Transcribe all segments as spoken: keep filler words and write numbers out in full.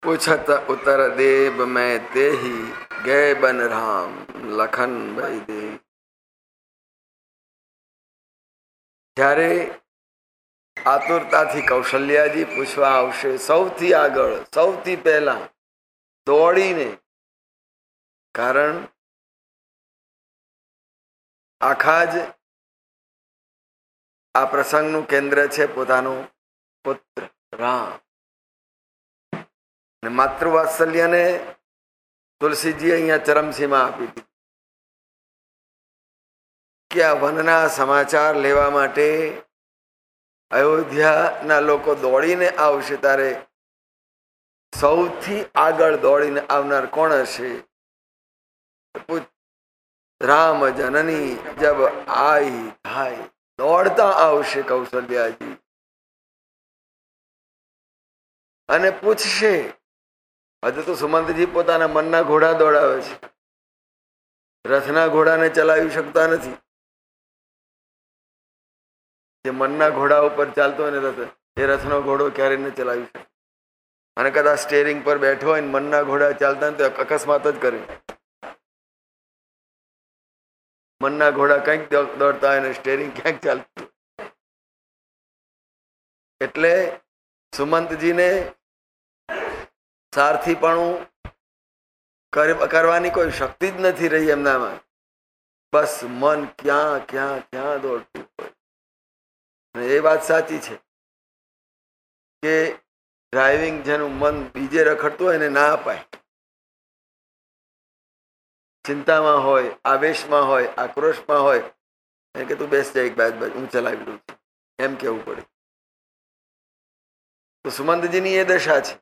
पूछत उतर देव मैं ते ही गए बन राम लखन भाई दे। ત્યારે આતુરતાથી કૌશલ્યાજી પૂછવા આવશે, સૌથી આગળ સૌથી પહેલા દોડીને. કારણ આખા જ આ પ્રસંગનું કેન્દ્ર છે પોતાનો પુત્ર રામ. અને માતૃવાત્સલ્યને તુલસીજી અહીંયા ચરમસીમા આપી દીધી કે આ વનના સમાચાર લેવા માટે અયોધ્યાના લોકો દોડીને આવશે, ત્યારે સૌથી આગળ દોડીને આવનાર કોણ હશે? રામ જનની જબ આઈ થાય, દોડતા આવશે કૌશલ્યાજી અને પૂછશે. હજુ તો સુમંતજી પોતાના મનના ઘોડા દોડાવે છે, રથના ઘોડાને ચલાવી શકતા નથી. જે મનના ઘોડા ઉપર ચાલતો હોય ને રથ, એ રથનો ઘોડો ક્યારે ન ચલાવી શકે. અને કદાચ સ્ટેરિંગ પર બેઠો હોય ને મનના ઘોડા ચાલતા હોય તો અકસ્માત જ કરે. મનના ઘોડા કંઈક દોડતા હોય ને સ્ટેરિંગ ક્યાંક ચાલતું. એટલે સુમંતજીને સારથીપણું કરવાની કોઈ શક્તિ જ નથી રહી એમનામાં. બસ મન ક્યાં ક્યાં ક્યાં દોડતું હોય. અને એ વાત સાચી છે કે ડ્રાઇવિંગ જેનું મન બીજે રખડતું હોય ને ના અપાય. ચિંતામાં હોય, આવેશમાં હોય, આક્રોશમાં હોય, એમ કે તું બેસ જાય એક બાજુ બાજુ, હું ચલાવી દઉં છું એમ કેવું પડે. તો સુમંતજીની એ દશા છે.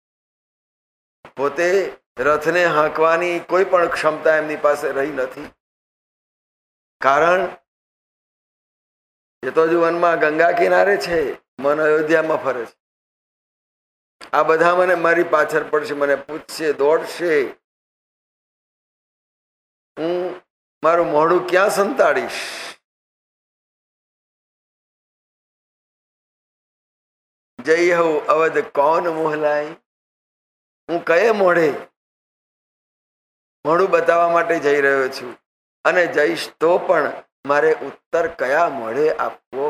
પોતે રથને હાંકવાની કોઈ પણ ક્ષમતા એમની પાસે રહી નથી. કારણ એ તો જો વનમાં ગંગા કિનારે છે, મન અયોધ્યામાં ફરે છે. આ બધા મને મારી પાછળ પડશે, મને પૂછશે, દોડશે. હું મારું મોઢું ક્યાં સંતાડીશ? જઈ હઉ અવધ કોણ મોહલાય, હું કયે મોઢે મોઢું બતાવવા માટે જઈ રહ્યો છું, અને જઈશ તો પણ મારે ઉત્તર કયા મોઢે આપવો?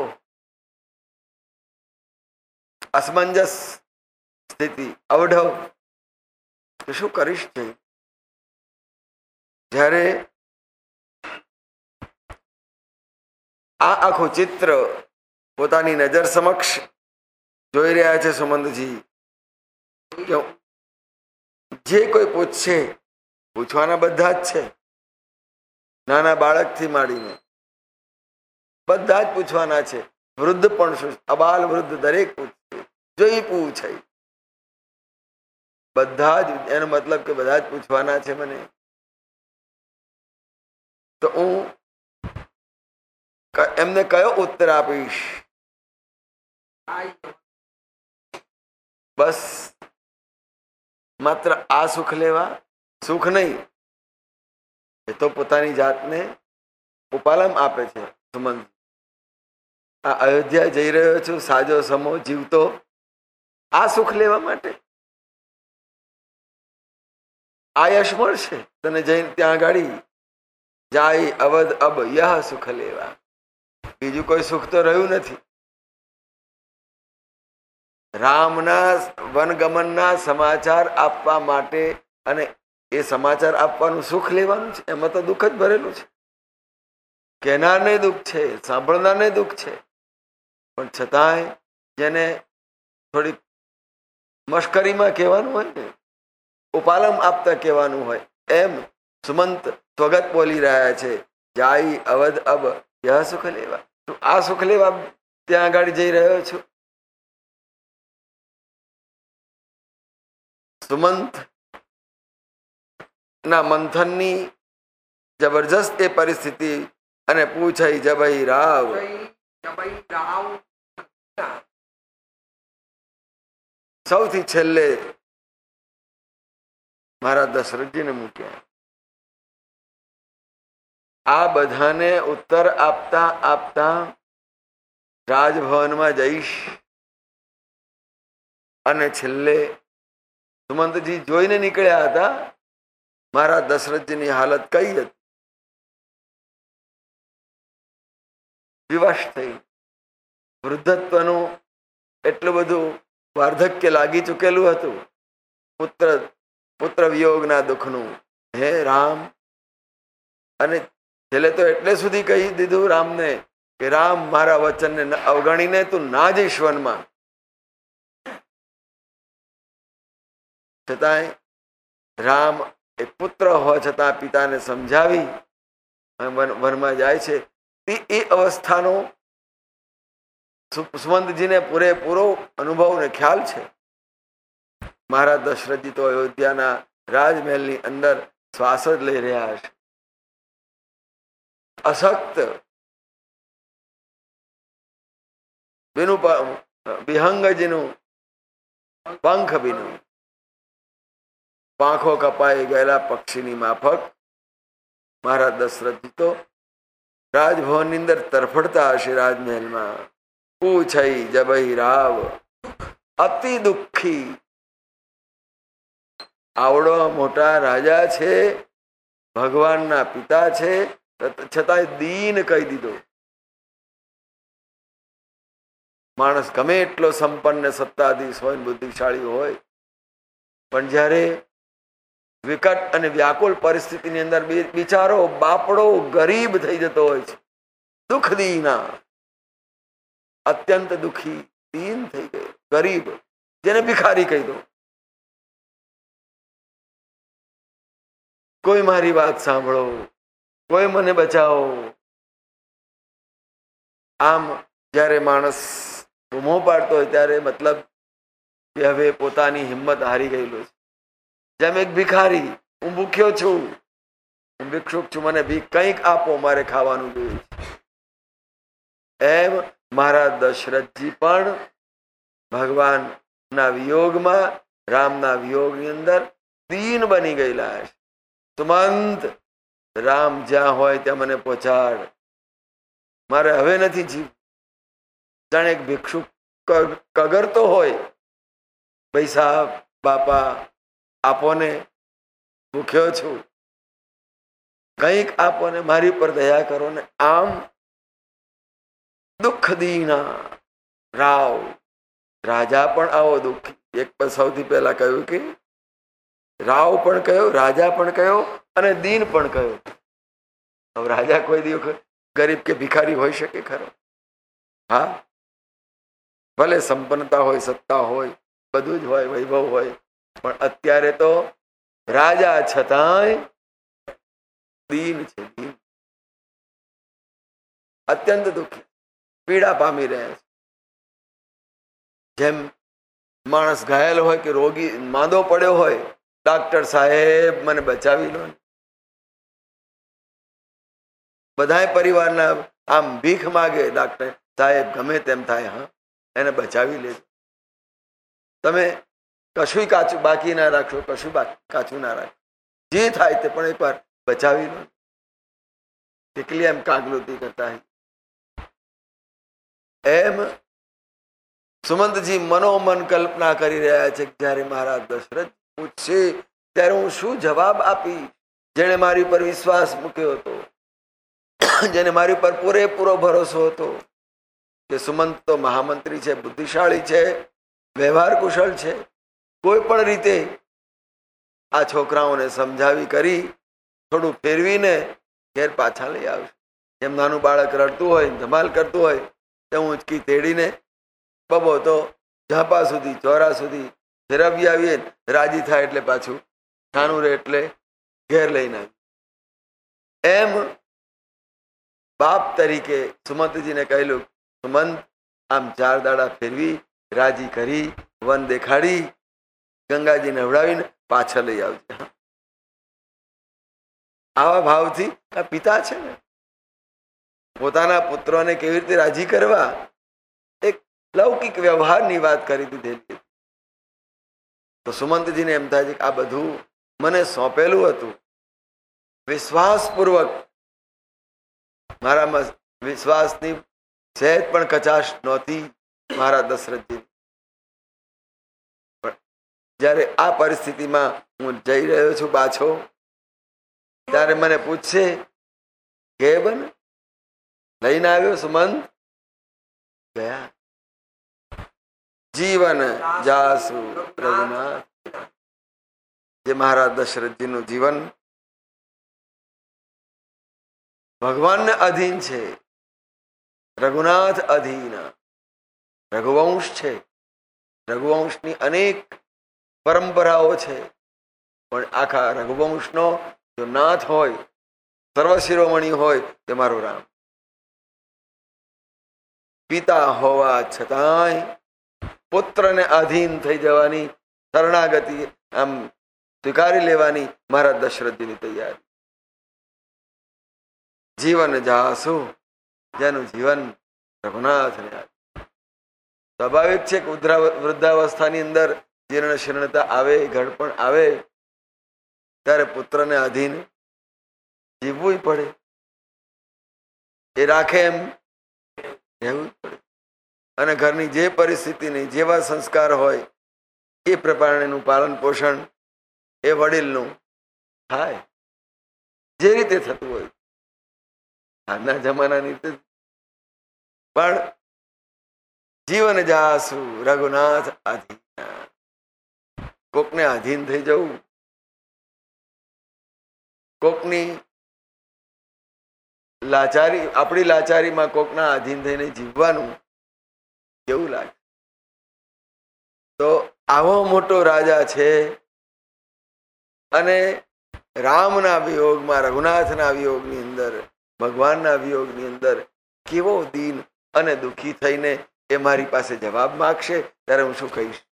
અસમંજસ સ્થિતિ, અવઢવ. શું કરીશ? જ્યારે આ આખું ચિત્ર પોતાની નજર સમક્ષ જોઈ રહ્યા છે સુમંતજી, જે કોઈ પૂછશે, પૂછવાના બધા જ છે, નાના બાળકથી માંડીને બધા જ પૂછવાના છે. વૃદ્ધ પણ શું, અબાલ વૃદ્ધ દરેક પૂછશે. જોઈ પૂછે બધા જ, એનો મતલબ કે બધા જ પૂછવાના છે મને. તો હું એમને કયો ઉત્તર આપીશ? બસ માત્ર આ સુખ લેવા? સુખ નહીં, એ તો પોતાની જાતને ઉપાલમ આપે છે સુમંત. આ અયોધ્યા જઈ રહ્યો છું સાજો સમો જીવતો, આ સુખ લેવા માટે? આ યશ મળશે તને જઈને ત્યાં ગાડી. જાય અવધ અબ યહ સુખ લેવા. બીજું કોઈ સુખ તો રહ્યું નથી. રામના વનગમનના સમાચાર આપવા માટે, અને એ સમાચાર આપવાનું સુખ લેવાનું છે. એમાં તો દુઃખ જ ભરેલું છે. કહેનારને દુઃખ છે, સાંભળનારને દુઃખ છે. પણ છતાંય જેને થોડી મશ્કરીમાં કહેવાનું હોય ને, ઉપાલમ આપતા કહેવાનું હોય, એમ સુમંત સ્વગત બોલી રહ્યા છે. જાય અવધ અબ યહ સુખ લેવા. આ સુખ લેવા ત્યાં આગળ જઈ રહ્યો છું. સુમંત ના મંથનની જબરજસ્ત એ પરિસ્થિતિ, અને પૂછાઈ જબઈ રાવ. સૌથી છેલ્લે મારા દશરથજીને મૂક્યા. આ બધાને ઉત્તર આપતા આપતા રાજભવનમાં જઈશ, અને છેલ્લે સુમંતજી જોઈને નીકળ્યા હતા મારા દશરથજીની હાલત કઈ હતી. વિવશ થઈ, વૃદ્ધત્વનું એટલું બધું વાર્ધક્ય લાગી ચૂકેલું હતું, પુત્ર પુત્ર વિયોગના દુઃખનું. હે રામ, અને છેલ્લે તો એટલે સુધી કહી દીધું રામને કે રામ, મારા વચનને અવગણીને તું ના જઈશ વનમાં. છતાંય રામ એ પુત્ર હોવા છતાં પિતાને સમજાવી વનમાં જાય છે. એ અવસ્થાનો સુમંતજીને પૂરેપૂરો અનુભવ ને ખ્યાલ છે. મહારાજ દશરથજી તો અયોધ્યાના રાજમહેલની અંદર શ્વાસ જ લઈ રહ્યા હશે. અશક્ત બીનું વિહંગજીનું પંખ બીનું, પાંખો કપાઈ ગયેલા પક્ષીની માફક મહારાજ દશરથજી તો રાજભવનની અંદર તરફડતા હશે. રાજમહેલમાં પૂછઈ જબઈ રાવ અતિ દુઃખી. આવડો મોટા રાજા છે, ભગવાનના પિતા છે, છતાંય દીન કહી દીધો. માણસ ગમે એટલો સંપન્ન સત્તાધીશ હોય, બુદ્ધિશાળી હોય, પણ જ્યારે વિકટ અને વ્યાકુલ પરિસ્થિતિની અંદર બિચારો બાપડો ગરીબ થઈ જતો હોય છે, દુઃખ દીના, અત્યંત દુઃખી, દીન થઈ ગયો, ગરીબ, જેને ભિખારી કહી દો. કોઈ મારી વાત સાંભળો, કોઈ મને બચાવો. આમ જ્યારે માણસ બૂમો પાડતો હોય ત્યારે મતલબ કે હવે પોતાની હિંમત હારી ગયેલો છે. જેમ એક ભિખારી, હું ભૂખ્યો છું, હું ભિક્ષુક છું, મને ભીખ કંઈક આપો, મારે ખાવાનું જોઈએ છે. એમ મારા દશરથજી પણ ભગવાનના વિયોગમાં, રામના વિયોગની અંદર દીન બની ગયેલા છે. સુમંત, રામ જ્યાં હોય ત્યાં મને પહોંચાડ, મારે હવે નથી જીવ. જાણે એક ભિક્ષુક કગરતો હોય, ભાઈ સાહેબ, બાપા આપો ને, ભૂખ્યો છું, કંઈક આપો ને, મારી પર દયા કરો ને. આમ દુઃખ દીના રાવ, રાજા પણ આવો દુઃખી. એક પર સૌથી પહેલા કહ્યું કે રાવ પણ કયો, રાજા પણ કયો, અને દીન પણ કયો. હવે રાજા કોઈ દિવસ ગરીબ કે ભિખારી હોઈ શકે ખરો? હા, ભલે સંપન્નતા હોય, સત્તા હોય, બધું જ હોય, વૈભવ હોય, પણ અત્યારે તો રાજા છતાંય દીન છે, દીન, અત્યંત દુઃખી, પીડા પામી રહ્યા છે. જેમ માણસ ઘાયલ હોય કે રોગી માંદો પડ્યો હોય, ડાક્ટર સાહેબ મને બચાવી લો. બધાય પરિવારના આમ ભીખ માગે, ડાક્ટર સાહેબ ગમે તેમ થાય, હા એને બચાવી લેજો. તમે કશું કાચું બાકી ના રાખશો, કશું કાચું ના રાખો, જે થાય તે પણ એકવાર બચાવી લો. કેટલી એમ કાગલોતી કરતા. એમ સુમંતજી મનોમન કલ્પના કરી રહ્યા છે કે જ્યારે મારા દશરથ પૂછશે ત્યારે હું શું જવાબ આપી. જેને મારી પર વિશ્વાસ મૂક્યો હતો, જેને મારી પર પૂરેપૂરો ભરોસો હતો કે સુમંત તો મહામંત્રી છે, બુદ્ધિશાળી છે, વ્યવહાર કુશળ છે, કોઈ પણ રીતે આ છોકરાઓને સમજાવી કરી થોડું ફેરવીને ઘેર પાછા લઈ આવશે. જેમ નાનું બાળક રડતું હોય, ધમાલ કરતું હોય, તેમ ઊંચકી તેડીને બબો તો ઝાપા સુધી, ચોરા સુધી ફેરવી આવીએ, રાજી થાય એટલે પાછું નાનું રહે એટલે ઘેર લઈને આવી. એમ બાપ તરીકે સુમંતજીને કહેલું, સુમંત આમ ચાર દાડા ફેરવી, રાજી કરી, વન દેખાડી, ગંગાજી નવડાવીને પાછા લઈ આવજે. આવા ભાવથી આ પિતા છે ને, પોતાના પુત્રોને કેવી રીતે રાજી કરવા, એક લૌકિક વ્યવહારની વાત કરી દીધેલી. તો સુમંતજીને એમ થાય છે કે આ બધું મને સોંપેલું હતું, વિશ્વાસપૂર્વક, મારામાં વિશ્વાસની સહેજ પણ કચાશ નહોતી મારા દશરથજી. જ્યારે આ પરિસ્થિતિમાં હું જઈ રહ્યો છું પાછો, ત્યારે મને પૂછશે કે બન લઈને આવ્યો સુમંત? ગયા. જીવન જાસુ રઘુનાથ. જે મહારાજ દશરથજીનું જીવન ભગવાનને અધીન છે, રઘુનાથ અધીન. રઘુવંશ છે, રઘુવંશની અનેક પરંપરાઓ છે, પણ આખા રઘુવંશનો જો નાથ હોય, સર્વશિરોમણી હોય તે મારો રામ. પિતા હોવા છતાંય પુત્રને આધીન થઈ જવાની, શરણાગતિ આમ સ્વીકારી લેવાની મહારાજ દશરથજીની તૈયારી. જીવન જાસુ, જેનું જીવન રઘુનાથને. સ્વાભાવિક છે કે વૃદ્ધાવસ્થાની અંદર જીર્ણ શીર્ણતા આવે, ઘડપણ આવે, ત્યારે પુત્રને આધીન જીવવું પડે. એ રાખે એમ રહેવું પડે. અને ઘરની જે પરિસ્થિતિની જેવા સંસ્કાર હોય એ પ્રમાણેનું પાલન પોષણ એ વડીલનું થાય, જે રીતે થતું હોય આજના જમાનાની રીતે. પણ જીવન જાસુ રઘુનાથ આધીન. કોકને આધીન થઈ જવું, કોકની લાચારી, આપણી લાચારીમાં કોકના આધીન થઈને જીવવાનું કેવું લાગે? તો આવો મોટો રાજા છે અને રામના વિયોગમાં, રઘુનાથના વિયોગની અંદર, ભગવાનના વિયોગની અંદર કેવો દીન અને દુઃખી થઈને એ મારી પાસે જવાબ માગશે, ત્યારે હું શું કહીશ?